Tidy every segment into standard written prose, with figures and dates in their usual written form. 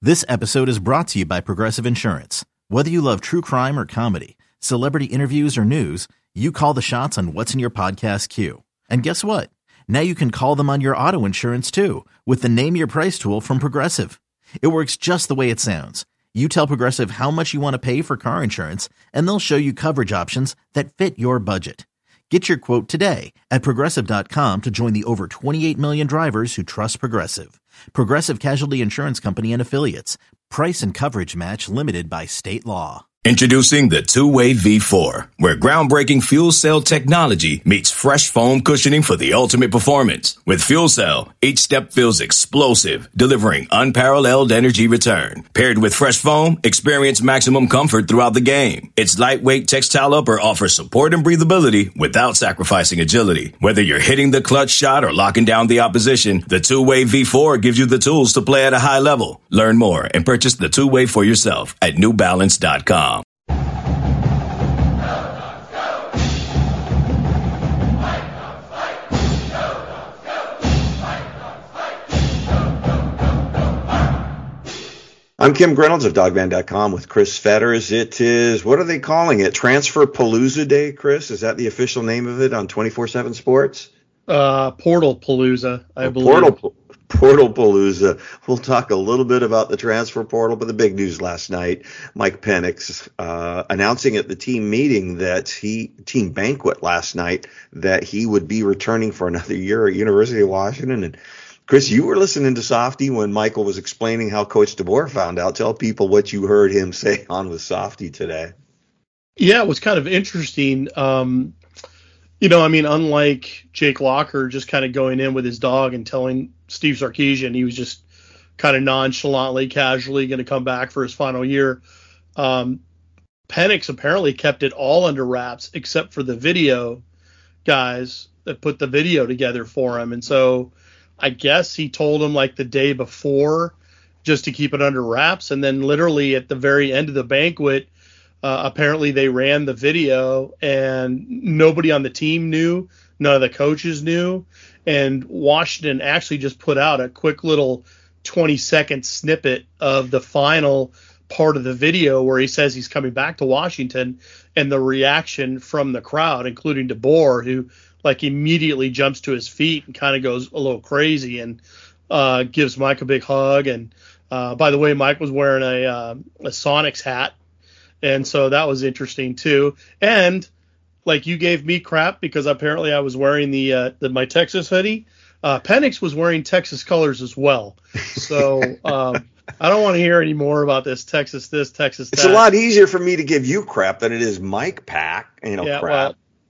This episode is brought to you by Progressive Insurance. Whether you love true crime or comedy, celebrity interviews or news, you call the shots on what's in your podcast queue. And guess what? Now you can call them on your auto insurance too with the Name Your Price tool from Progressive. It works just the way it sounds. You tell Progressive how much you want to pay for car insurance, and they'll show you coverage options that fit your budget. Get your quote today at Progressive.com to join the over 28 million drivers who trust Progressive. Progressive Casualty Insurance Company and Affiliates. Price and coverage match limited by state law. Introducing the Two-Way V4, where groundbreaking fuel cell technology meets fresh foam cushioning for the ultimate performance. With Fuel Cell, each step feels explosive, delivering unparalleled energy return. Paired with fresh foam, experience maximum comfort throughout the game. Its lightweight textile upper offers support and breathability without sacrificing agility. Whether you're hitting the clutch shot or locking down the opposition, the Two-Way V4 gives you the tools to play at a high level. Learn more and purchase the Two-Way for yourself at NewBalance.com. I'm Kim Reynolds of Dogman.com with Chris Fetters. It is, what are they calling it? Transfer Palooza Day, Chris? Is that the official name of it on 24/7 Sports? Portal Palooza, I believe. Portal Palooza. We'll talk a little bit about the transfer portal, but the big news last night, Mike Penix announcing at the team meeting team banquet last night, that he would be returning for another year at University of Washington. And Chris, you were listening to Softy when Michael was explaining how Coach DeBoer found out. Tell people what you heard him say on with Softy today. Yeah, it was kind of interesting. Unlike Jake Locker just kind of going in with his dog and telling Steve Sarkisian he was just kind of nonchalantly, casually going to come back for his final year. Penix apparently kept it all under wraps except for the video guys that put the video together for him. And so I guess he told him like the day before just to keep it under wraps. And then literally at the very end of the banquet, apparently they ran the video and nobody on the team knew. None of the coaches knew. And Washington actually just put out a quick little 20-second snippet of the final part of the video where he says he's coming back to Washington, and the reaction from the crowd, including DeBoer, who like immediately jumps to his feet and kind of goes a little crazy and gives Mike a big hug. And by the way, Mike was wearing a Sonics hat, and so that was interesting too. And like you gave me crap because apparently I was wearing my Texas hoodie. Penix was wearing Texas colors as well. So I don't want to hear any more about this, Texas Texas that. It's a lot easier for me to give you crap than it is Mike crap. Well,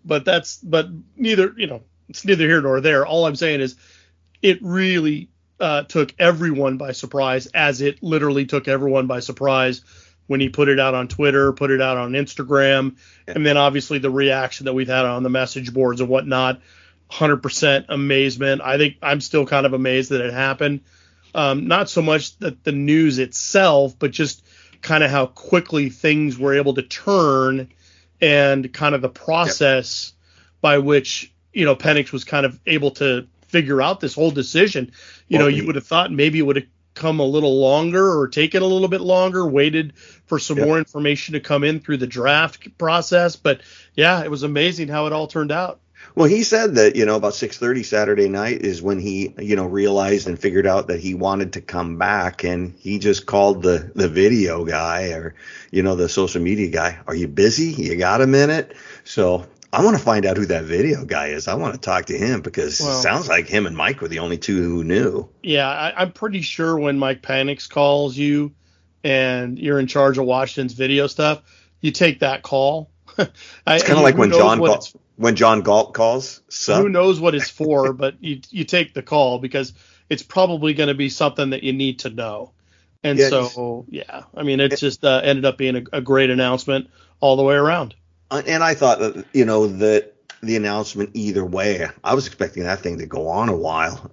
but neither, it's neither here nor there. All I'm saying is it really took everyone by surprise, as it literally took everyone by surprise when he put it out on Twitter, put it out on Instagram, and then obviously the reaction that we've had on the message boards and whatnot. 100% amazement. I think I'm still kind of amazed that it happened. Not so much that the news itself, but just kind of how quickly things were able to turn and kind of the process by which, Penix was kind of able to figure out this whole decision. You would have thought maybe it would have come a little longer or taken a little bit longer, waited for some more information to come in through the draft process. But yeah, it was amazing how it all turned out. Well, he said that, about 6:30 Saturday night is when he, realized and figured out that he wanted to come back. And he just called the video guy or, the social media guy. Are you busy? You got a minute? So I want to find out who that video guy is. I want to talk to him because it sounds like him and Mike were the only two who knew. Yeah, I'm pretty sure when Mike Penix calls you and you're in charge of Washington's video stuff, you take that call. It's kind of like when John Galt calls. Who knows what it's for, but you take the call because it's probably going to be something that you need to know. And it just ended up being a great announcement all the way around. And I thought that, that the announcement either way, I was expecting that thing to go on a while,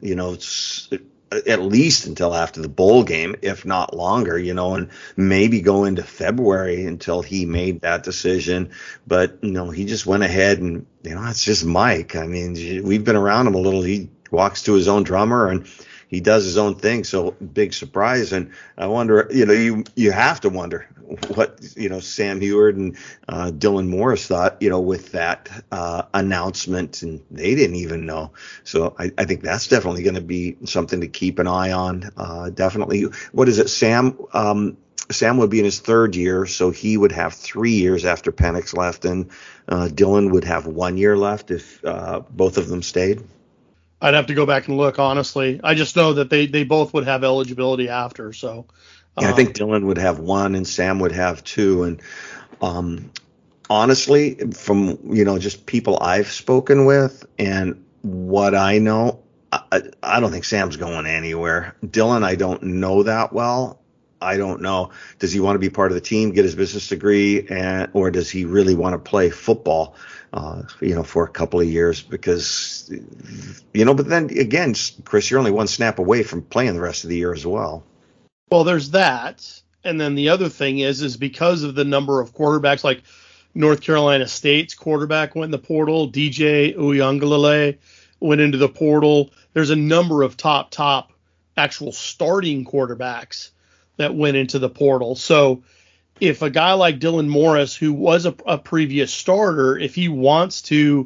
at least until after the bowl game, if not longer, and maybe go into February until he made that decision. But, he just went ahead and, it's just Mike. I mean, we've been around him a little. He walks to his own drummer and he does his own thing. So big surprise. And I wonder, you have to wonder what, Sam Heward and Dylan Morris thought, with that announcement, and they didn't even know. So I think that's definitely going to be something to keep an eye on. Definitely. What is it? Sam would be in his third year, so he would have 3 years after Penix left, and Dylan would have 1 year left if both of them stayed. I'd have to go back and look, honestly. I just know that they both would have eligibility after. So I think Dylan would have 1 and Sam would have 2. And honestly, from just people I've spoken with and what I know, I don't think Sam's going anywhere. Dylan, I don't know that well. I don't know. Does he want to be part of the team, get his business degree, or does he really want to play football, for a couple of years? Because, but then again, Chris, you're only one snap away from playing the rest of the year as well. Well, there's that. And then the other thing is because of the number of quarterbacks, like North Carolina State's quarterback went in the portal, DJ Uiagalelei went into the portal. There's a number of top actual starting quarterbacks that went into the portal. So if a guy like Dylan Morris, who was a previous starter, if he wants to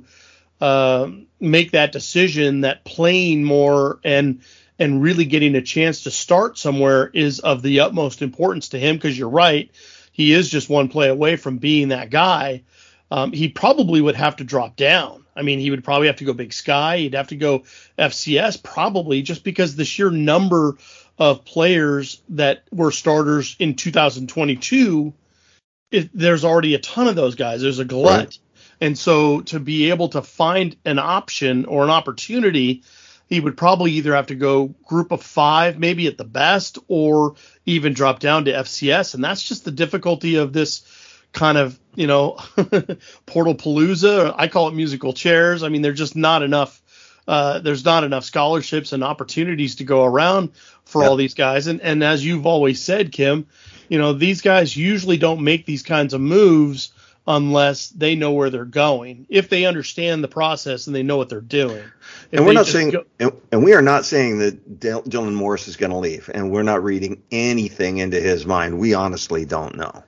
make that decision that playing more and really getting a chance to start somewhere is of the utmost importance to him, because you're right, he is just one play away from being that guy, he probably would have to drop down. I mean, he would probably have to go Big Sky. He'd have to go FCS probably, just because the sheer number of players that were starters in 2022, there's already a ton of those guys. There's a glut. Right. And so to be able to find an option or an opportunity, he would probably either have to go group of 5, maybe at the best, or even drop down to FCS. And that's just the difficulty of this kind of, portal palooza. I call it musical chairs. I mean, there's just not enough. There's not enough scholarships and opportunities to go around for all these guys. And as you've always said, Kim, these guys usually don't make these kinds of moves unless they know where they're going, if they understand the process and they know what they're doing. And we're not saying, and we are not saying that Dylan Morris is going to leave, and we're not reading anything into his mind. We honestly don't know.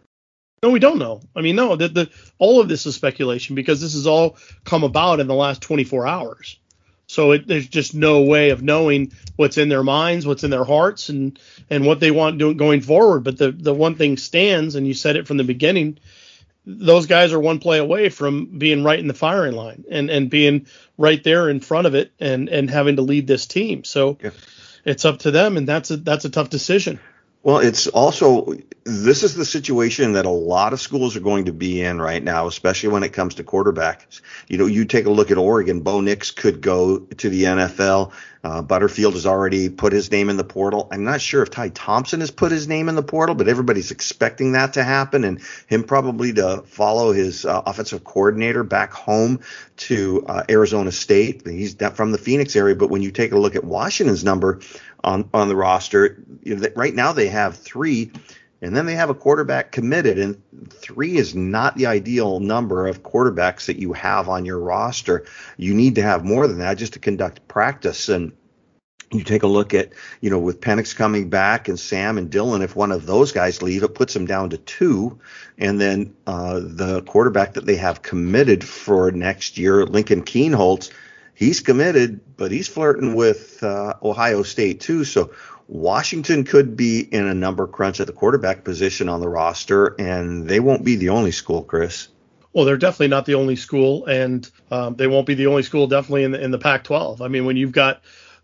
No, we don't know. I mean, no, all of this is speculation, because this has all come about in the last 24 hours. So there's just no way of knowing what's in their minds, what's in their hearts, and what they want going forward. But the one thing stands, and you said it from the beginning, those guys are one play away from being right in the firing line and being right there in front of it and having to lead this team. So It's up to them, and that's a tough decision. Well, it's also, this is the situation that a lot of schools are going to be in right now, especially when it comes to quarterbacks. You take a look at Oregon. Bo Nix could go to the NFL. Butterfield has already put his name in the portal. I'm not sure if Ty Thompson has put his name in the portal, but everybody's expecting that to happen, and him probably to follow his offensive coordinator back home to Arizona State. He's from the Phoenix area, but when you take a look at Washington's number on the roster, right now they have 3, and then they have a quarterback committed, and 3 is not the ideal number of quarterbacks that you have on your roster. You need to have more than that just to conduct practice. And you take a look at, with Penix coming back and Sam and Dylan, if one of those guys leave, it puts them down to 2. And then the quarterback that they have committed for next year, Lincoln Kienholz, he's committed, but he's flirting with Ohio State too. So Washington could be in a number crunch at the quarterback position on the roster, and they won't be the only school, Chris. Well, they're definitely not the only school, and they won't be the only school definitely in the Pac-12. I mean, when you've got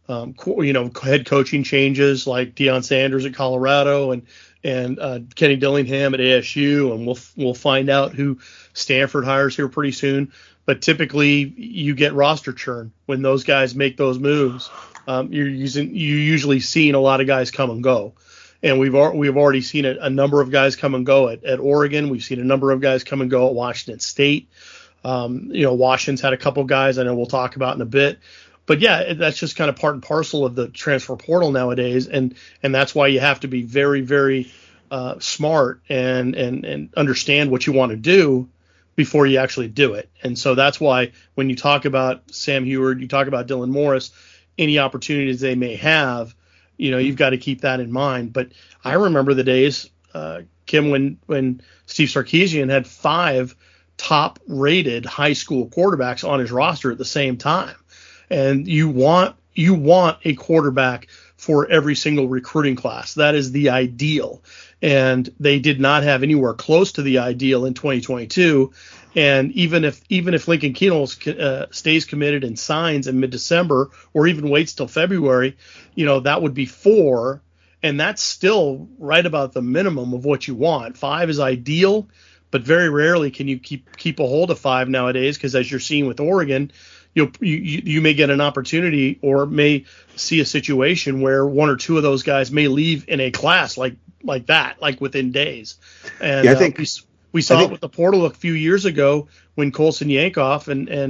head coaching changes like Deion Sanders at Colorado and Kenny Dillingham at ASU, and we'll find out who Stanford hires here pretty soon. But typically, you get roster churn when those guys make those moves. You're usually seeing a lot of guys come and go, and we've already seen a number of guys come and go at Oregon. We've seen a number of guys come and go at Washington State. Washington's had a couple guys I know we'll talk about in a bit. But yeah, that's just kind of part and parcel of the transfer portal nowadays, and that's why you have to be very, very smart and understand what you want to do before you actually do it. And so that's why when you talk about Sam Heward, you talk about Dylan Morris, any opportunities they may have, you've got to keep that in mind. But I remember the days, Kim, when Steve Sarkisian had 5 top-rated high school quarterbacks on his roster at the same time. And you want a quarterback for every single recruiting class. That is the ideal. And they did not have anywhere close to the ideal in 2022. And even if Lincoln Kienel stays committed and signs in mid-December, or even waits till February, that would be 4. And that's still right about the minimum of what you want. 5 is ideal, but very rarely can you keep a hold of 5 nowadays, because as you're seeing with Oregon, you may get an opportunity or may see a situation where 1 or 2 of those guys may leave in a class like that, like within days. And I think we saw it with the portal a few years ago when Colson Yankoff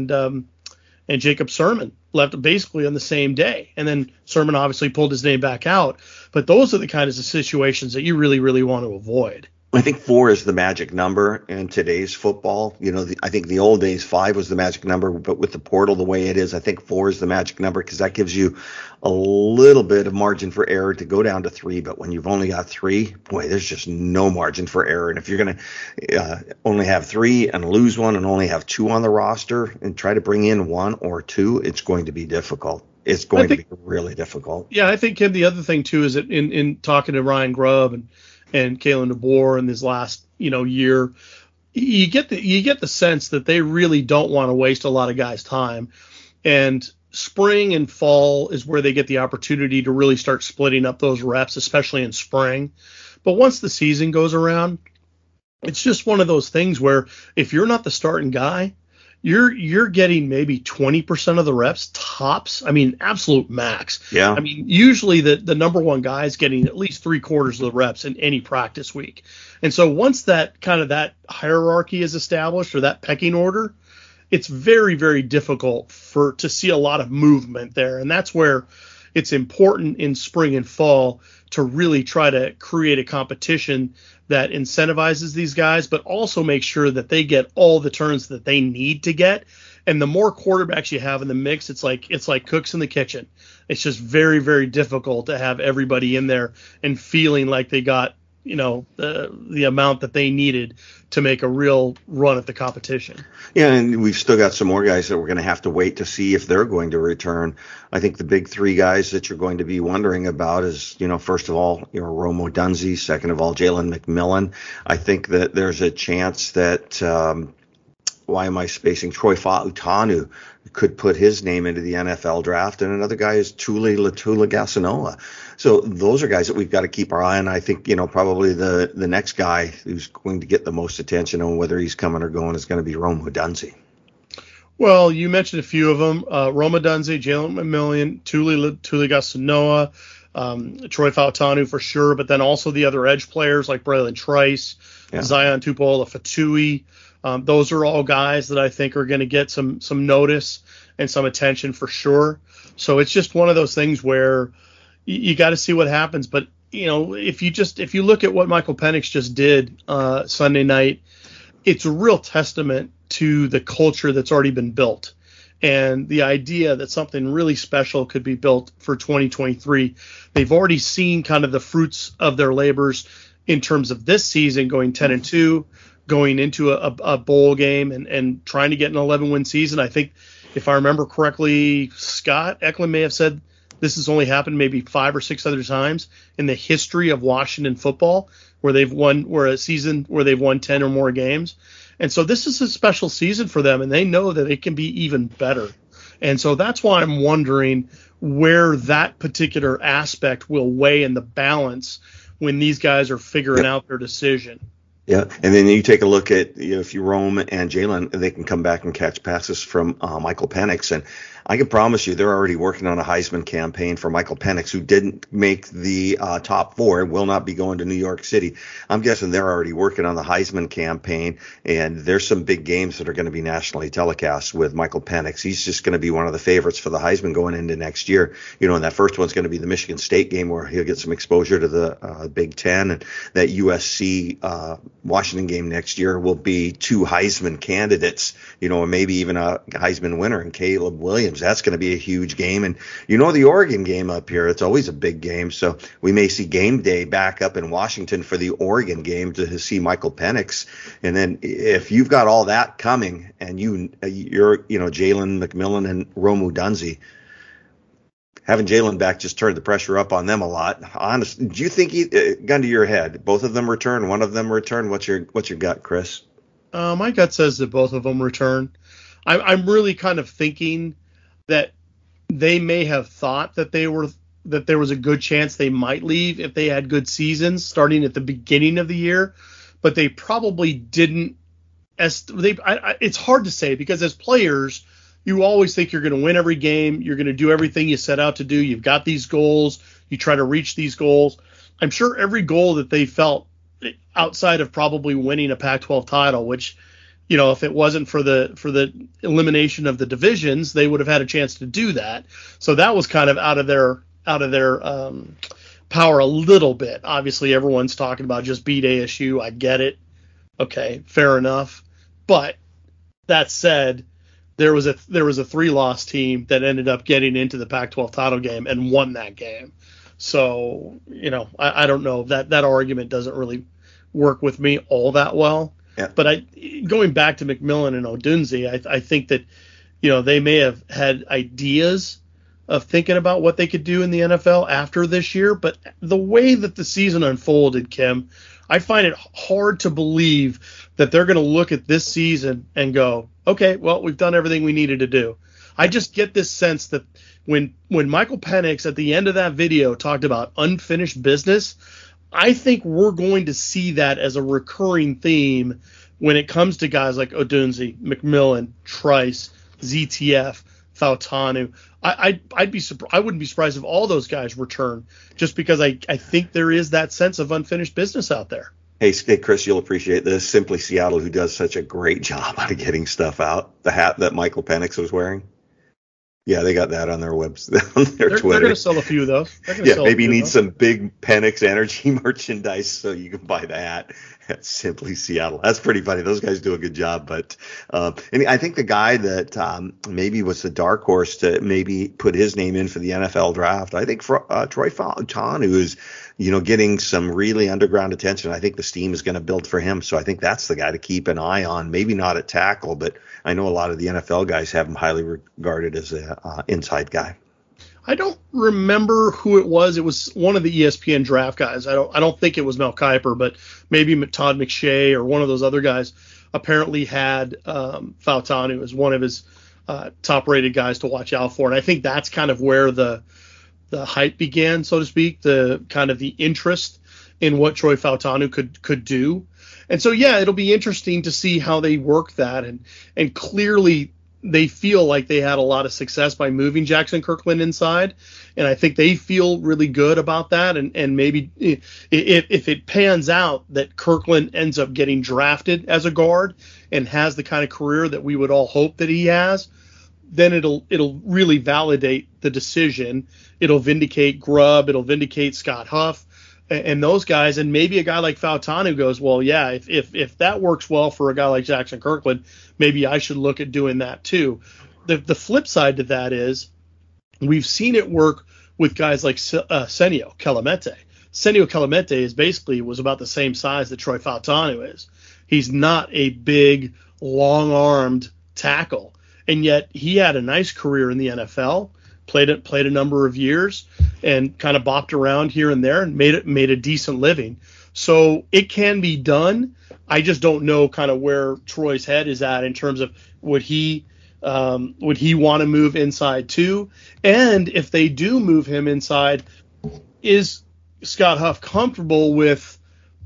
and Jacob Sermon left basically on the same day. And then Sermon obviously pulled his name back out. But those are the kinds of situations that you really, really want to avoid. I think 4 is the magic number in today's football. I think the old days 5 was the magic number, but with the portal the way it is, I think 4 is the magic number, because that gives you a little bit of margin for error to go down to 3. But when you've only got 3, boy, there's just no margin for error. And if you're going to only have 3 and lose 1 and only have 2 on the roster and try to bring in 1 or 2, it's going to be difficult. It's going to be really difficult. Yeah, I think, Kim, the other thing too is that in talking to Ryan Grubb and Kalen DeBoer in this last year, you get the sense that they really don't want to waste a lot of guys' time. And spring and fall is where they get the opportunity to really start splitting up those reps, especially in spring. But once the season goes around, it's just one of those things where if you're not the starting guy, you're getting maybe 20% of the reps tops. I mean, absolute max. Yeah. I mean, usually the number one guy is getting at least 3/4 of the reps in any practice week. And so once that hierarchy is established, or that pecking order, it's very, very difficult to see a lot of movement there. And that's where it's important in spring and fall to really try to create a competition that incentivizes these guys, but also make sure that they get all the turns that they need to get. And the more quarterbacks you have in the mix, it's like cooks in the kitchen. It's just very, very difficult to have everybody in there and feeling like they got, the amount that they needed to make a real run at the competition. Yeah, and we've still got some more guys that we're going to have to wait to see if they're going to return. I think the big 3 guys that you're going to be wondering about is, first of all, Rome Odunze, second of all, Jalen McMillan. I think that there's a chance that why am I spacing? Troy Fautanu could put his name into the NFL draft, and another guy is Tuli Latula-Gasanoa. So those are guys that we've got to keep our eye on. I think, probably the next guy who's going to get the most attention on whether he's coming or going is going to be Rome Odunze. Well, you mentioned a few of them. Rome Odunze, Jalen McMillan, Tuli Gatsunoa, Troy Fautanu for sure, but then also the other edge players like Braylon Trice, Zion Tupuola-Fatui. Those are all guys that I think are going to get some notice and some attention for sure. So it's just one of those things where you got to see what happens. But, if you look at what Michael Penix just did Sunday night, it's a real testament to the culture that's already been built and the idea that something really special could be built for 2023. They've already seen kind of the fruits of their labors in terms of this season, going 10-2. Going into a bowl game and trying to get an 11-win season. I think, if I remember correctly, Scott Eklund may have said this has only happened maybe 5 or 6 other times in the history of Washington football where they've won 10 or more games. And so this is a special season for them, and they know that it can be even better. And so that's why I'm wondering where that particular aspect will weigh in the balance when these guys are figuring out their decision. Yeah, and then you take a look at if you Rome and Jalen, they can come back and catch passes from Michael Penix, and I can promise you they're already working on a Heisman campaign for Michael Penix, who didn't make the top 4 and will not be going to New York City. I'm guessing they're already working on the Heisman campaign, and there's some big games that are going to be nationally telecast with Michael Penix. He's just going to be one of the favorites for the Heisman going into next year. And that first one's going to be the Michigan State game where he'll get some exposure to the Big Ten, and that USC Washington game next year will be two Heisman candidates, and maybe even a Heisman winner in Caleb Williams. That's going to be a huge game. And the Oregon game up here, it's always a big game. So we may see game day back up in Washington for the Oregon game to see Michael Penix. And then if you've got all that coming and you're Jalen McMillan and Rome Odunze, having Jalen back just turned the pressure up on them a lot. Honestly, do you think, gun to your head, both of them return, one of them return? What's your gut, Chris? My gut says that both of them return. I'm really kind of thinking that they may have thought that there was a good chance they might leave if they had good seasons starting at the beginning of the year, but they probably didn't. It's hard to say because as players, you always think you're going to win every game. You're going to do everything you set out to do. You've got these goals. You try to reach these goals. I'm sure every goal that they felt outside of probably winning a Pac-12 title, which, if it wasn't for the elimination of the divisions, they would have had a chance to do that. So that was kind of out of their power a little bit. Obviously, everyone's talking about just beat ASU. I get it. Okay, fair enough. But that said, there was a 3-loss team that ended up getting into the Pac-12 title game and won that game. So, I don't know. That argument doesn't really work with me all that well. Yeah. But going back to McMillan and Odunze, I think that, they may have had ideas of thinking about what they could do in the NFL after this year. But the way that the season unfolded, Kim, I find it hard to believe that they're going to look at this season and go, okay, well, we've done everything we needed to do. I just get this sense that when Michael Penix at the end of that video talked about unfinished business, I think we're going to see that as a recurring theme when it comes to guys like Odunze, McMillan, Trice, ZTF, Fautanu. I wouldn't be surprised if all those guys return, just because I think there is that sense of unfinished business out there. Hey, Chris, you'll appreciate this. Simply Seattle, who does such a great job out of getting stuff out. The hat that Michael Penix was wearing. Yeah, they got that on their website, on their Twitter. They're going to sell a few of those. Yeah, maybe you need some big Penix Energy merchandise so you can buy the hat at Simply Seattle. That's pretty funny. Those guys do a good job. But and I think the guy that maybe was the dark horse to maybe put his name in for the NFL draft, I think Troy Fautanu is, getting some really underground attention. I think the steam is going to build for him. So I think that's the guy to keep an eye on. Maybe not at tackle, but I know a lot of the NFL guys have him highly regarded as an inside guy. I don't remember who it was. It was one of the ESPN draft guys. I don't think it was Mel Kiper, but maybe Todd McShay or one of those other guys apparently had Fautanu as one of his top-rated guys to watch out for. And I think that's kind of where the hype began, so to speak, the kind of the interest in what Troy Fautanu could do. And so, yeah, it'll be interesting to see how they work that. And clearly they feel like they had a lot of success by moving Jackson Kirkland inside. And I think they feel really good about that. And maybe if it pans out that Kirkland ends up getting drafted as a guard and has the kind of career that we would all hope that he has, then it'll really validate the decision. It'll vindicate Grubb. It'll vindicate Scott Huff and those guys. And maybe a guy like Fautanu goes, well, yeah, if that works well for a guy like Jackson Kirkland, maybe I should look at doing that too. The flip side to that is we've seen it work with guys like Senio Kelemete. Senio Kelemete was about the same size that Troy Fautanu is. He's not a big, long-armed tackle. And yet he had a nice career in the NFL, played a number of years, and kind of bopped around here and there and made a decent living. So it can be done. I just don't know kind of where Troy's head is at in terms of would he want to move inside too, and if they do move him inside, is Scott Huff comfortable with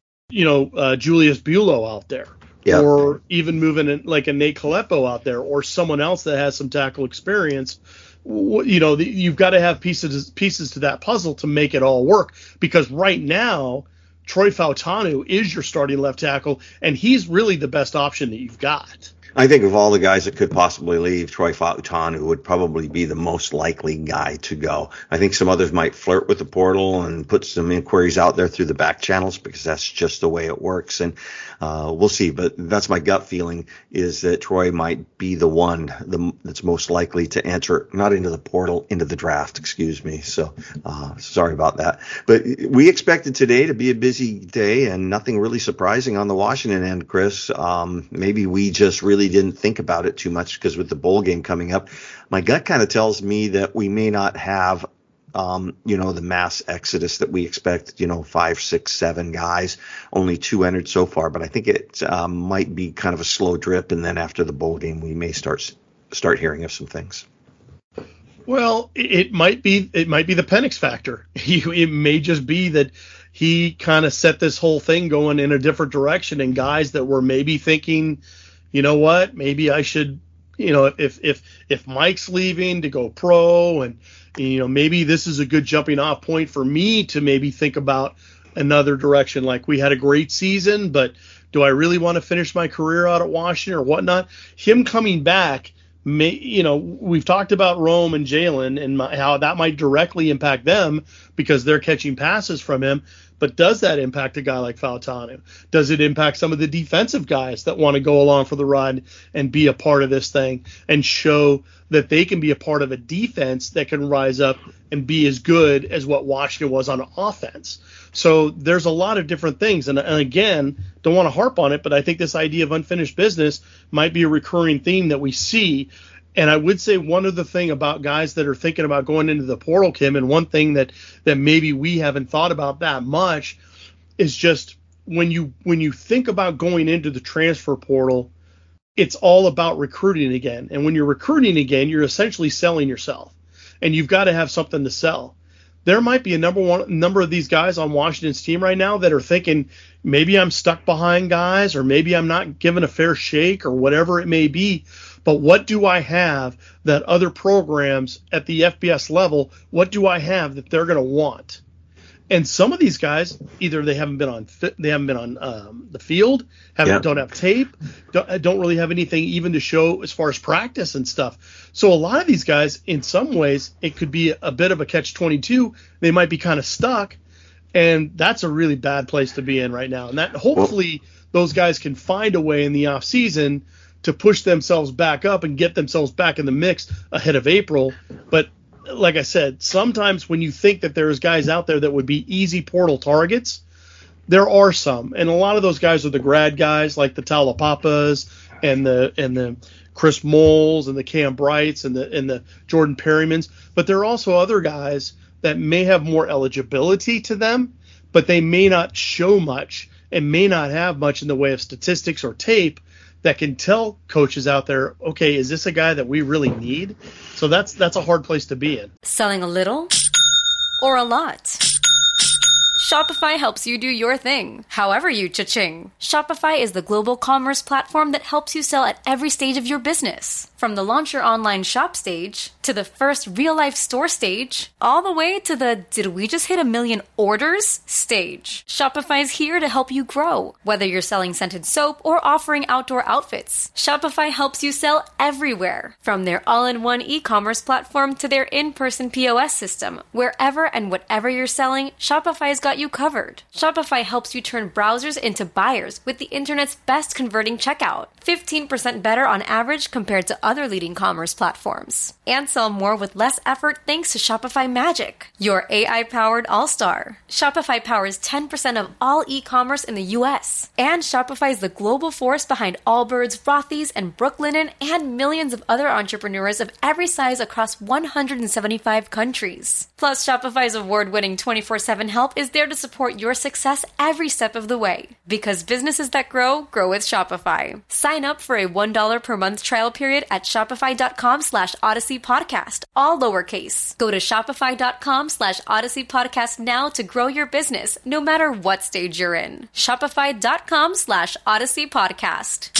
Julius Buelow out there? Yeah. Or even moving like a Nate Kalepo out there, or someone else that has some tackle experience. You've got to have pieces to that puzzle to make it all work. Because right now, Troy Fautanu is your starting left tackle, and he's really the best option that you've got. I think of all the guys that could possibly leave, Troy Fautanu would probably be the most likely guy to go. I think some others might flirt with the portal and put some inquiries out there through the back channels because that's just the way it works. And we'll see. But that's my gut feeling, is that Troy might be the one that's most likely to enter, not into the portal, into the draft, excuse me. So sorry about that. But we expected today to be a busy day and nothing really surprising on the Washington end, Chris. Maybe we just really didn't think about it too much because with the bowl game coming up, my gut kind of tells me that we may not have, the mass exodus that we expect, 5, 6, 7 guys, only 2 entered so far. But I think it might be kind of a slow drip. And then after the bowl game, we may start hearing of some things. Well, it might be the Penix factor. It may just be that he kind of set this whole thing going in a different direction, and guys that were maybe thinking, you know what, maybe I should, if Mike's leaving to go pro, and maybe this is a good jumping off point for me to maybe think about another direction. Like, we had a great season, but do I really want to finish my career out at Washington or whatnot? Him coming back, we've talked about Rome and Jalen and how that might directly impact them because they're catching passes from him. But does that impact a guy like Fautanu? Does it impact some of the defensive guys that want to go along for the ride and be a part of this thing and show that they can be a part of a defense that can rise up and be as good as what Washington was on offense? So there's a lot of different things. And again, don't want to harp on it, but I think this idea of unfinished business might be a recurring theme that we see. And I would say one other thing about guys that are thinking about going into the portal, Kim, and one thing that maybe we haven't thought about that much is just when you think about going into the transfer portal, it's all about recruiting again. And when you're recruiting again, you're essentially selling yourself, and you've got to have something to sell. There might be a number of these guys on Washington's team right now that are thinking, maybe I'm stuck behind guys, or maybe I'm not given a fair shake, or whatever it may be. But what do I have that other programs at the FBS level, what do I have that they're going to want? And some of these guys, either they haven't been on the field, don't have tape, don't really have anything even to show as far as practice and stuff. So a lot of these guys, in some ways, it could be a bit of a catch-22. They might be kind of stuck, and that's a really bad place to be in right now. And that hopefully those guys can find a way in the off season to push themselves back up and get themselves back in the mix ahead of April. But like I said, sometimes when you think that there's guys out there that would be easy portal targets, there are some. And a lot of those guys are the grad guys like the Talapapas and the Chris Moles and the Cam Brights and the Jordan Perrymans. But there are also other guys that may have more eligibility to them, but they may not show much and may not have much in the way of statistics or tape that can tell coaches out there, okay, is this a guy that we really need? So that's a hard place to be in. Selling a little or a lot? Shopify helps you do your thing, however you cha-ching. Shopify is the global commerce platform that helps you sell at every stage of your business. From the launch your online shop stage, to the first real-life store stage, all the way to the did we just hit 1 million orders stage. Shopify is here to help you grow. Whether you're selling scented soap or offering outdoor outfits, Shopify helps you sell everywhere. From their all-in-one e-commerce platform to their in-person POS system, wherever and whatever you're selling, Shopify's got you covered. Shopify helps you turn browsers into buyers with the internet's best converting checkout. 15% better on average compared to other leading commerce platforms. And sell more with less effort thanks to Shopify Magic, your AI-powered all-star. Shopify powers 10% of all e-commerce in the U.S. And Shopify is the global force behind Allbirds, Rothy's, and Brooklinen, and millions of other entrepreneurs of every size across 175 countries. Plus, Shopify's award-winning 24/7 help is there to support your success every step of the way. Because businesses that grow, grow with Shopify. Sign up for a $1 per month trial period at shopify.com/Odyssey Podcast, all lowercase. Go to shopify.com/Odyssey Podcast now to grow your business, no matter what stage you're in. Shopify.com/Odyssey Podcast.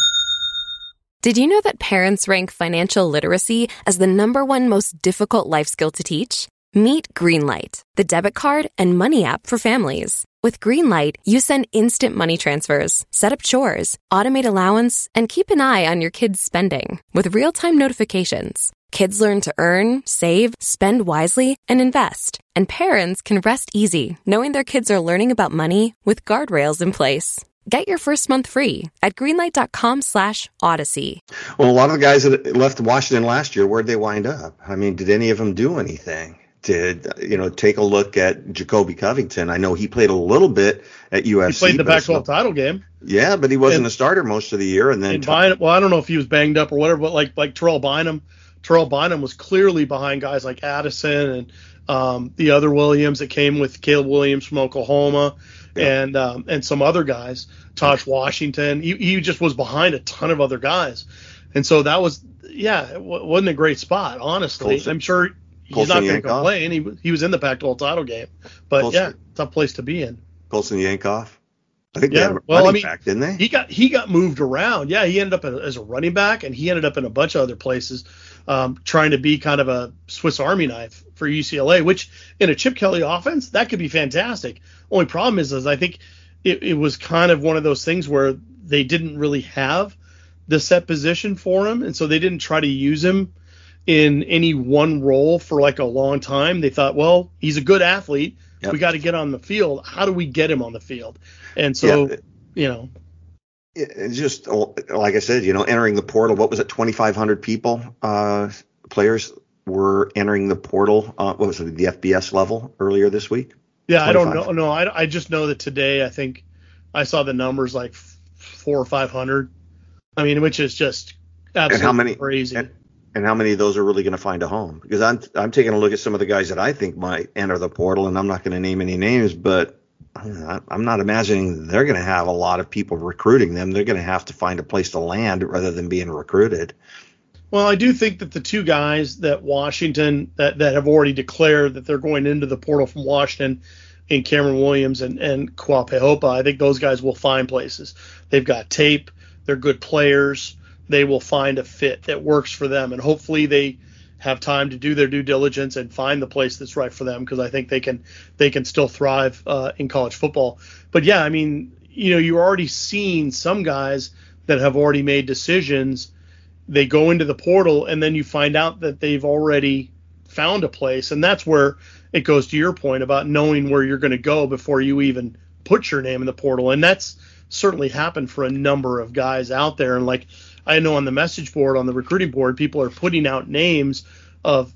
Did you know that parents rank financial literacy as the #1 most difficult life skill to teach? Meet Greenlight, the debit card and money app for families. With Greenlight, you send instant money transfers, set up chores, automate allowance, and keep an eye on your kids' spending with real-time notifications. Kids learn to earn, save, spend wisely, and invest. And parents can rest easy knowing their kids are learning about money with guardrails in place. Get your first month free at greenlight.com/Odyssey. Well, a lot of the guys that left Washington last year, where'd they wind up? I mean, did any of them do anything? Take a look at Jacoby Covington. I know he played a little bit at USC. He played the Pac-12 title game. Yeah, but he wasn't a starter most of the year. And then I don't know if he was banged up or whatever, but like Terrell Bynum was clearly behind guys like Addison and the other Williams that came with Caleb Williams from Oklahoma, and some other guys. Tosh Washington. He just was behind a ton of other guys, and so that was it wasn't a great spot, honestly. I'm sure. He's not going to complain. He was in the Pac-12 title game, but tough place to be in. Colson Yankoff. I think they had a running back, didn't they? He got moved around. Yeah, he ended up as a running back, and he ended up in a bunch of other places, trying to be kind of a Swiss Army knife for UCLA. Which in a Chip Kelly offense, that could be fantastic. Only problem is I think it was kind of one of those things where they didn't really have the set position for him, and so they didn't try to use him in any one role for like a long time. They thought, well, he's a good athlete. Yep. We got to get on the field. How do we get him on the field? And so, it's just like I said, entering the portal. What was it? 2,500 people, players were entering the portal. What was it? The FBS level earlier this week? Yeah, 25. I don't know. No, I just know that today I think I saw the numbers like 400 or 500. I mean, which is just absolutely crazy. And how many of those are really going to find a home? Because I'm taking a look at some of the guys that I think might enter the portal, and I'm not going to name any names, but I'm not imagining they're going to have a lot of people recruiting them. They're going to have to find a place to land rather than being recruited. Well, I do think that the two guys that Washington that have already declared that they're going into the portal from Washington, in Cameron Williams and Kwape Hopa, I think those guys will find places. They've got tape. They're good players. They will find a fit that works for them, and hopefully they have time to do their due diligence and find the place that's right for them, because I think they can still thrive in college football. But yeah, I mean, you're already seeing some guys that have already made decisions. They go into the portal, and then you find out that they've already found a place, and that's where it goes to your point about knowing where you're going to go before you even put your name in the portal, and that's certainly happened for a number of guys out there. And like, I know on the message board, on the recruiting board, people are putting out names of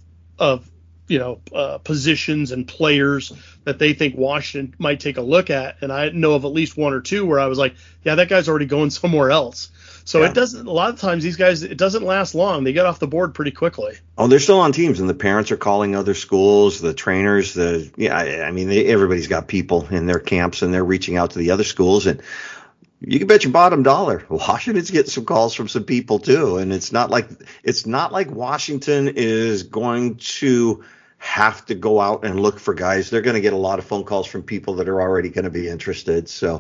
positions and players that they think Washington might take a look at. And I know of at least one or two where I was like, yeah, that guy's already going somewhere else. So It doesn't, a lot of times these guys, it doesn't last long. They get off the board pretty quickly. Oh, they're still on teams, and the parents are calling other schools, the trainers, everybody's got people in their camps, and they're reaching out to the other schools. And you can bet your bottom dollar Washington's getting some calls from some people too. And it's not like Washington is going to have to go out and look for guys. They're going to get a lot of phone calls from people that are already going to be interested. So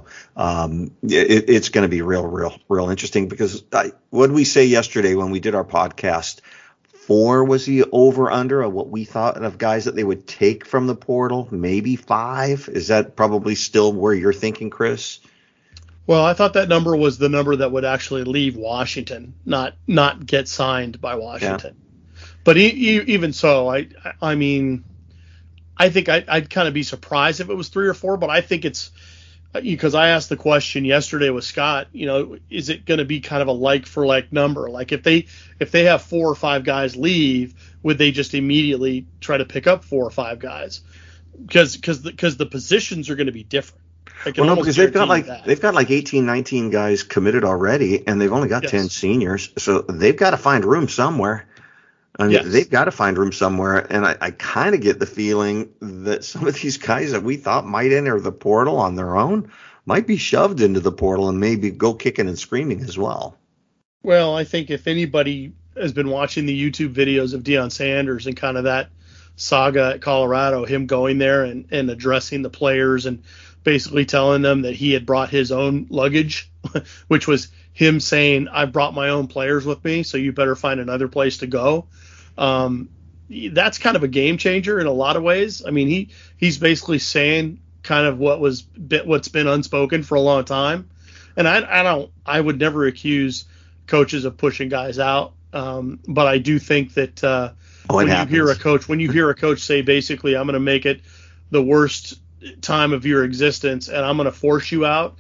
it's going to be real interesting, because what did we say yesterday when we did our podcast? 4 was the over under of what we thought of guys that they would take from the portal. Maybe 5. Is that probably still where you're thinking, Chris? Well, I thought that number was the number that would actually leave Washington, not get signed by Washington. Yeah. But even so, I mean, I think I'd kind of be surprised if it was 3 or 4. But I think it's because I asked the question yesterday with Scott. Is it going to be kind of a like for like number? Like if they have 4 or 5 guys leave, would they just immediately try to pick up 4 or 5 guys? Because the positions are going to be different. Well, no, because they've got like 18, 19 guys committed already, and they've only got 10 seniors, so they've got to find room somewhere. They've got to find room somewhere, and I kind of get the feeling that some of these guys that we thought might enter the portal on their own might be shoved into the portal and maybe go kicking and screaming as well. Well, I think if anybody has been watching the YouTube videos of Deion Sanders and kind of that saga at Colorado, him going there and addressing the players and basically telling them that he had brought his own luggage, which was him saying, I brought my own players with me, so you better find another place to go. that's kind of a game changer in a lot of ways. I mean, he's basically saying kind of what's been unspoken for a long time. And I would never accuse coaches of pushing guys out. But I do think that when you hear a coach say basically, I'm going to make it the worst time of your existence and I'm going to force you out.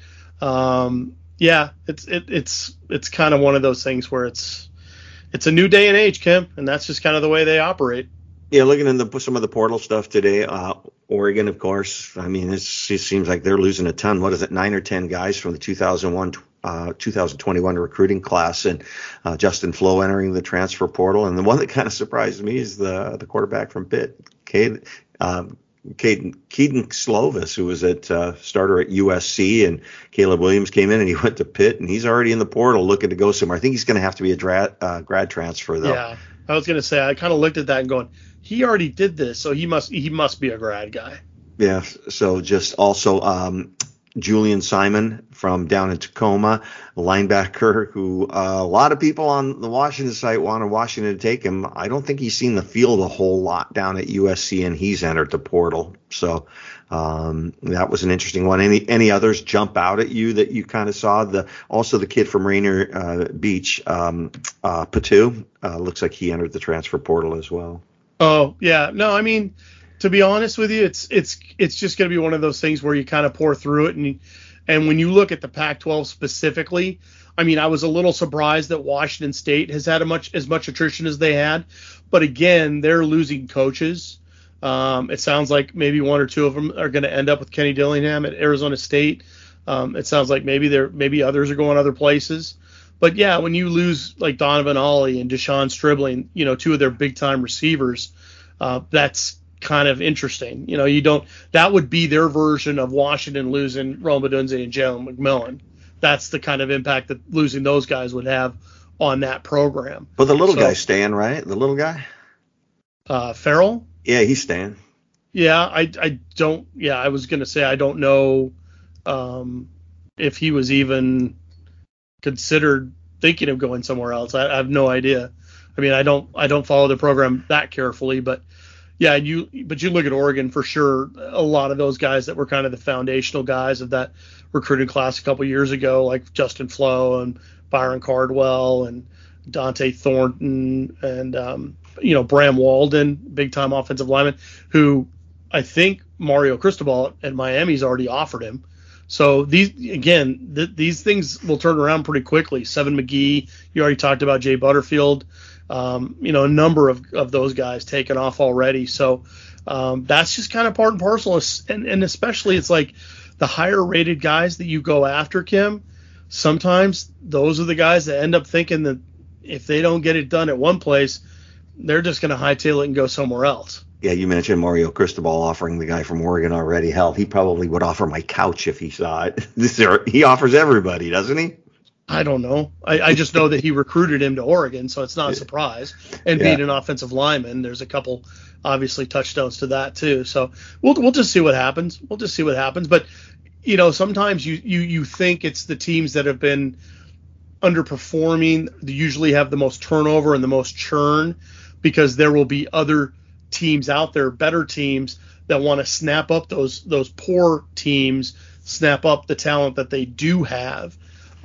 It's kind of one of those things where it's a new day and age, Kim, and that's just kind of the way they operate. Yeah, looking in some of the portal stuff today, Oregon, of course. I mean, it seems like they're losing a ton. What is it, 9 or 10 guys from the 2021 recruiting class, and Justin Flo entering the transfer portal. And the one that kind of surprised me is the quarterback from Pitt, Keaton Slovis, who was starter at USC, and Caleb Williams came in and he went to Pitt, and he's already in the portal looking to go somewhere. I think he's going to have to be a grad transfer, though. Yeah, I was going to say, I kind of looked at that and going, he already did this, so he must be a grad guy. Yeah. So just also Julian Simon from down in Tacoma, a linebacker who a lot of people on the Washington site wanted Washington to take him. I don't think he's seen the field a whole lot down at USC, and he's entered the portal. So that was an interesting one. Any others jump out at you that you kind of saw? Also the kid from Rainier Beach, Patu, looks like he entered the transfer portal as well. Oh yeah, no, I mean, to be honest with you, it's just going to be one of those things where you kind of pour through it, and when you look at the Pac-12 specifically, I mean, I was a little surprised that Washington State has had as much attrition as they had, but again, they're losing coaches. It sounds like maybe one or two of them are going to end up with Kenny Dillingham at Arizona State. It sounds like maybe others are going other places. But yeah, when you lose like Donovan Ollie and Deshaun Stribling, two of their big time receivers, that's kind of interesting. That would be their version of Washington losing Rome Odunze and Jalen McMillan. That's the kind of impact that losing those guys would have on that program. But the little guy's staying, right? The little guy? Farrell? Yeah, he's staying. Yeah, I was going to say I don't know if he was even considered thinking of going somewhere else. I have no idea. I mean, I don't follow the program that carefully, but yeah, you look at Oregon for sure. A lot of those guys that were kind of the foundational guys of that recruiting class a couple years ago, like Justin Flo and Byron Cardwell and Dante Thornton and Bram Walden, big time offensive lineman, who I think Mario Cristobal at Miami's already offered him. So these things will turn around pretty quickly. Seven McGee, you already talked about Jay Butterfield. A number of those guys taken off already. So that's just kind of part and parcel. And especially it's like the higher rated guys that you go after, Kim, sometimes those are the guys that end up thinking that if they don't get it done at one place, they're just going to hightail it and go somewhere else. Yeah, you mentioned Mario Cristobal offering the guy from Oregon already. Hell, he probably would offer my couch if he saw it. He offers everybody, doesn't he? I don't know. I just know that he recruited him to Oregon, so it's not a surprise. And being an offensive lineman, there's a couple, obviously, touchdowns to that too. So we'll just see what happens. But, sometimes you think it's the teams that have been underperforming that usually have the most turnover and the most churn, because there will be other teams out there, better teams, that want to snap up those poor teams, snap up the talent that they do have.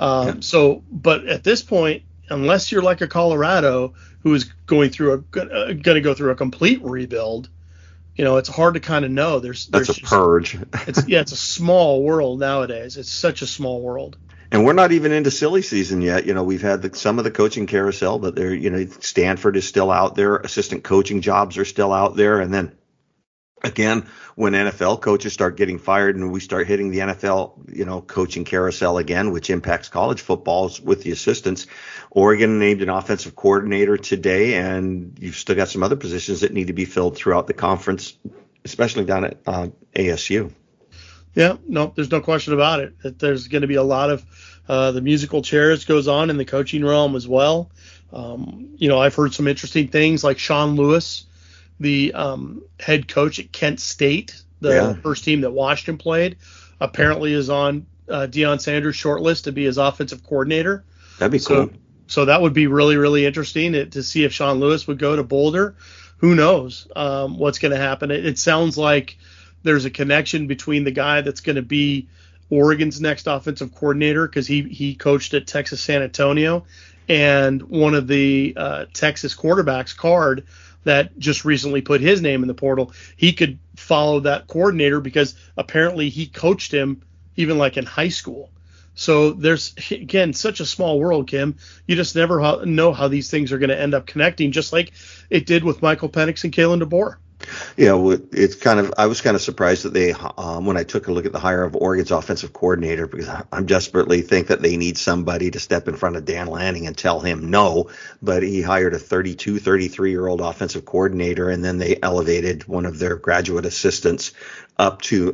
But at this point, unless you're like a Colorado who is going to go through a complete rebuild, it's hard to kind of know. That's a purge. It's a small world nowadays. It's such a small world. And we're not even into silly season yet. We've had some of the coaching carousel, but Stanford is still out there. Assistant coaching jobs are still out there. And then again, when NFL coaches start getting fired and we start hitting the NFL, coaching carousel again, which impacts college football with the assistants. Oregon named an offensive coordinator today, and you've still got some other positions that need to be filled throughout the conference, especially down at ASU. Yeah, no, there's no question about it. That there's going to be a lot of the musical chairs goes on in the coaching realm as well. I've heard some interesting things like Sean Lewis, the head coach at Kent State, the first team that Washington played, apparently is on Deion Sanders' short list to be his offensive coordinator. That'd be cool. So that would be really, really interesting to see if Sean Lewis would go to Boulder, who knows what's going to happen. It sounds like there's a connection between the guy that's going to be Oregon's next offensive coordinator, because he coached at Texas San Antonio, and one of the Texas quarterbacks, Card, that just recently put his name in the portal. He could follow that coordinator because apparently he coached him even like in high school. So there's, again, such a small world, Kim. You just never know how these things are going to end up connecting, just like it did with Michael Penix and Kalen DeBoer. Yeah, I was kind of surprised that they, when I took a look at the hire of Oregon's offensive coordinator, because I'm desperately think that they need somebody to step in front of Dan Lanning and tell him no, but he hired a 33-year-old offensive coordinator, and then they elevated one of their graduate assistants up to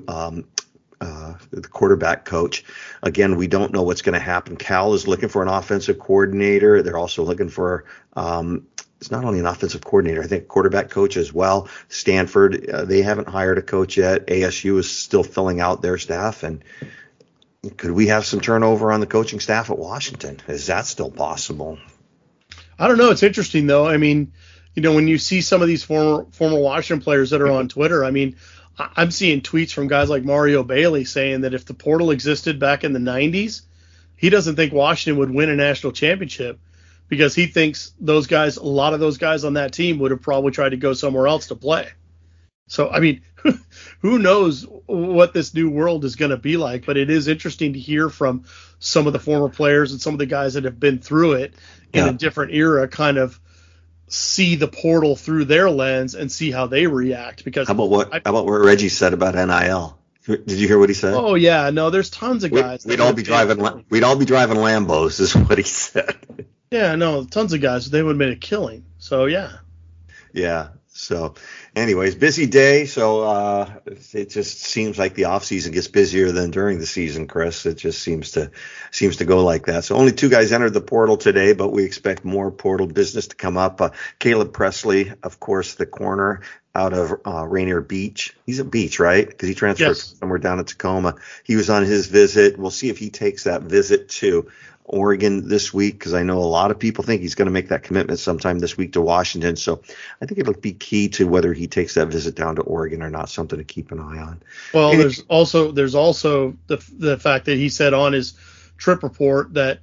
the quarterback coach. Again, we don't know what's going to happen. Cal is looking for an offensive coordinator. They're also looking for it's not only an offensive coordinator, I think a quarterback coach as well. Stanford, they haven't hired a coach yet. ASU is still filling out their staff. And could we have some turnover on the coaching staff at Washington? Is that still possible? I don't know. It's interesting, though. I mean, when you see some of these former Washington players that are on Twitter, I mean, I'm seeing tweets from guys like Mario Bailey saying that if the portal existed back in the 90s, he doesn't think Washington would win a national championship, because he thinks a lot of those guys on that team would have probably tried to go somewhere else to play. So, I mean, who knows what this new world is going to be like, but it is interesting to hear from some of the former players and some of the guys that have been through it in a different era, kind of see the portal through their lens and see how they react. Because how about what Reggie said about NIL? Did you hear what he said? Oh yeah, no, there's tons of guys. We'd all be driving Lambos, is what he said. Yeah, no, tons of guys. They would have made a killing. So yeah. Yeah. So, anyways, busy day. So it just seems like the off season gets busier than during the season, Chris. It just seems to go like that. So only 2 guys entered the portal today, but we expect more portal business to come up. Caleb Presley, of course, the corner out of Rainier Beach. He's at Beach, right? Because he transferred somewhere down in Tacoma. He was on his visit. We'll see if he takes that visit to Oregon this week, because I know a lot of people think he's going to make that commitment sometime this week to Washington. So I think it'll be key to whether he takes that visit down to Oregon or not, something to keep an eye on. Well, there's also the fact that he said on his trip report that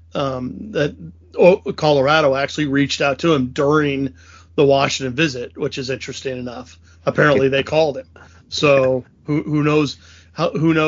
Colorado actually reached out to him during the Washington visit, which is interesting enough. Apparently they called him. So who knows how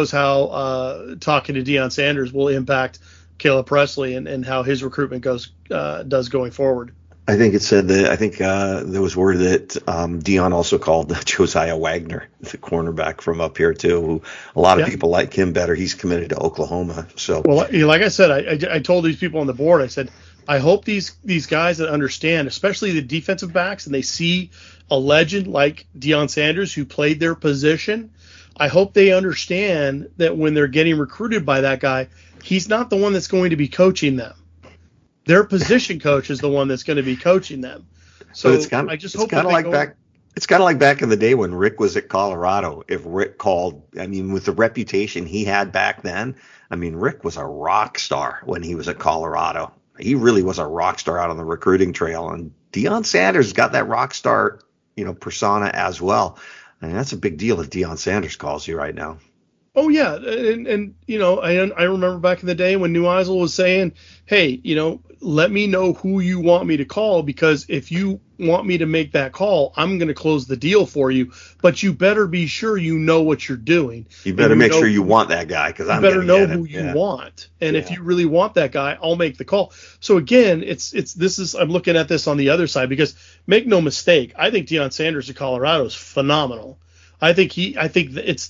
talking to Deion Sanders will impact Caleb Presley and how his recruitment does going forward. I think it said that there was word that Deion also called Josiah Wagner, the cornerback from up here too, who a lot of people like him better. He's committed to Oklahoma. So, well, like I said, I told these people on the board, I said, I hope these guys that understand, especially the defensive backs, and they see a legend like Deion Sanders who played their position, I hope they understand that when they're getting recruited by that guy, he's not the one that's going to be coaching them. Their position coach is the one that's going to be coaching them. So it's kind of like back in the day when Rick was at Colorado. If Rick called, I mean, with the reputation he had back then, I mean, Rick was a rock star when he was at Colorado. He really was a rock star out on the recruiting trail. And Deion Sanders got that rock star, persona as well. I mean, that's a big deal if Deion Sanders calls you right now. Oh yeah, and I remember back in the day when Neuheisel was saying, "Hey, let me know who you want me to call, because if you want me to make that call, I'm going to close the deal for you. But you better be sure you know what you're doing. You better make sure you want that guy, because I'm better know who you want. And if you really want that guy, I'll make the call." So again, I'm looking at this on the other side, because make no mistake, I think Deion Sanders at Colorado is phenomenal. I think it's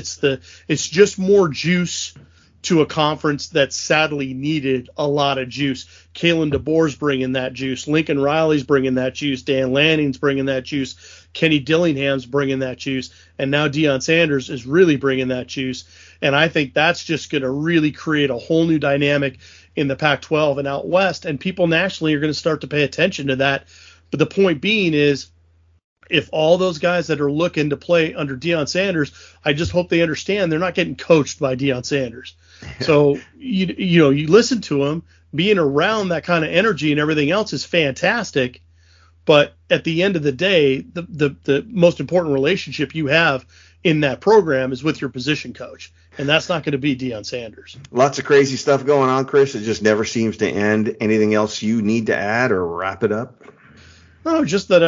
just more juice to a conference that sadly needed a lot of juice. Kalen DeBoer's bringing that juice. Lincoln Riley's bringing that juice. Dan Lanning's bringing that juice. Kenny Dillingham's bringing that juice. And now Deion Sanders is really bringing that juice. And I think that's just going to really create a whole new dynamic in the Pac-12 and out west. And people nationally are going to start to pay attention to that. But the point being is, if all those guys that are looking to play under Deion Sanders, I just hope they understand they're not getting coached by Deion Sanders. So, you listen to him, being around that kind of energy and everything else is fantastic. But at the end of the day, the most important relationship you have in that program is with your position coach. And that's not going to be Deion Sanders. Lots of crazy stuff going on, Chris. It just never seems to end. Anything else you need to add or wrap it up? No, just that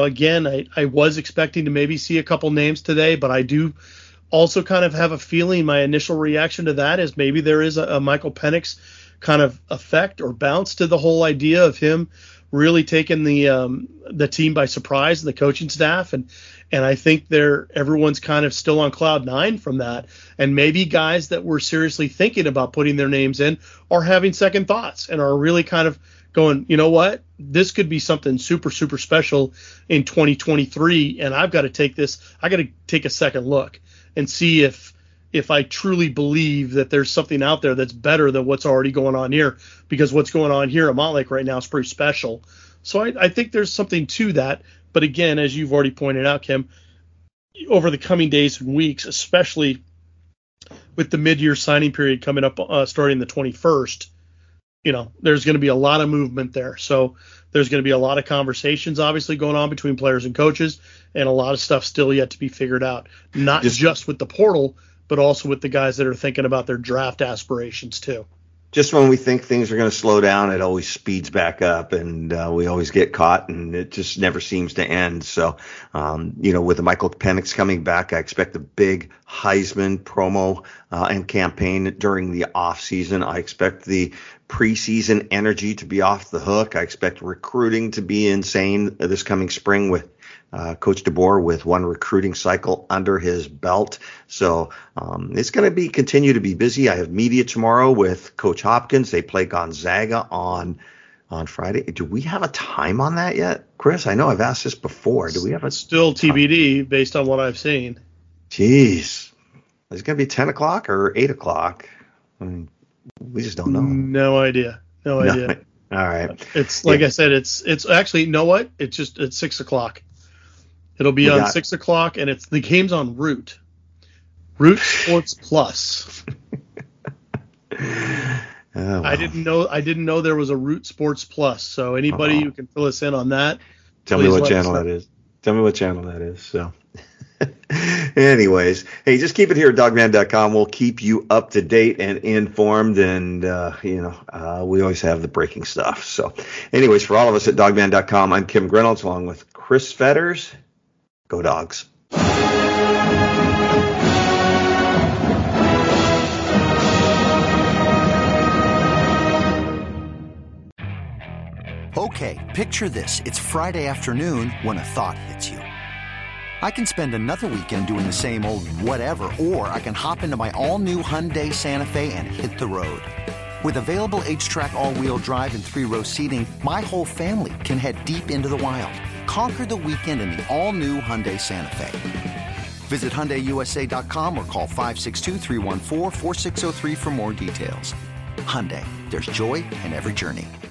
I was expecting to maybe see a couple names today, but I do also kind of have a feeling my initial reaction to that is maybe there is a Michael Penix kind of effect or bounce to the whole idea of him really taking the team by surprise and the coaching staff. And I think everyone's kind of still on cloud nine from that. And maybe guys that were seriously thinking about putting their names in are having second thoughts and are really kind of going, you know what, this could be something super, super special in 2023. And I've got to take a second look and see if I truly believe that there's something out there that's better than what's already going on here, because what's going on here at Montlake right now is pretty special. So I think there's something to that. But again, as you've already pointed out, Kim, over the coming days and weeks, especially with the mid-year signing period coming up starting the 21st, there's going to be a lot of movement there. So there's going to be a lot of conversations obviously going on between players and coaches, and a lot of stuff still yet to be figured out, not just with the portal, but also with the guys that are thinking about their draft aspirations too. Just when we think things are going to slow down, it always speeds back up, and we always get caught, and it just never seems to end. So, with the Michael Penix coming back, I expect a big Heisman promo and campaign during the off season. I expect the preseason energy to be off the hook. I expect recruiting to be insane this coming spring with Coach DeBoer with one recruiting cycle under his belt. So it's going to continue to be busy. I have media tomorrow with Coach Hopkins. They play Gonzaga on Friday. Do we have a time on that yet, Chris? I know I've asked this before. Do we have a still TBD based on what I've seen? Jeez. Is it going to be 10 o'clock or 8 o'clock? I mean, we just don't know. No idea. No idea. All right. It's like I said, it's actually, you know what? It's 6 o'clock. It'll be on 6 o'clock, and the game's on Root Sports Plus. Well. I didn't know there was a Root Sports Plus. So anybody who can fill us in on that, tell me what channel that is. Tell me what channel that is. So, anyways, hey, just keep it here at dogman.com. We'll keep you up to date and informed, and we always have the breaking stuff. So, anyways, for all of us at dogman.com, I'm Kim Reynolds along with Chris Fetters. Go Dogs. Okay, picture this. It's Friday afternoon when a thought hits you. I can spend another weekend doing the same old whatever, or I can hop into my all-new Hyundai Santa Fe and hit the road. With available H-Track all-wheel drive and 3-row seating, my whole family can head deep into the wild. Conquer the weekend in the all-new Hyundai Santa Fe. Visit HyundaiUSA.com or call 562-314-4603 for more details. Hyundai, there's joy in every journey.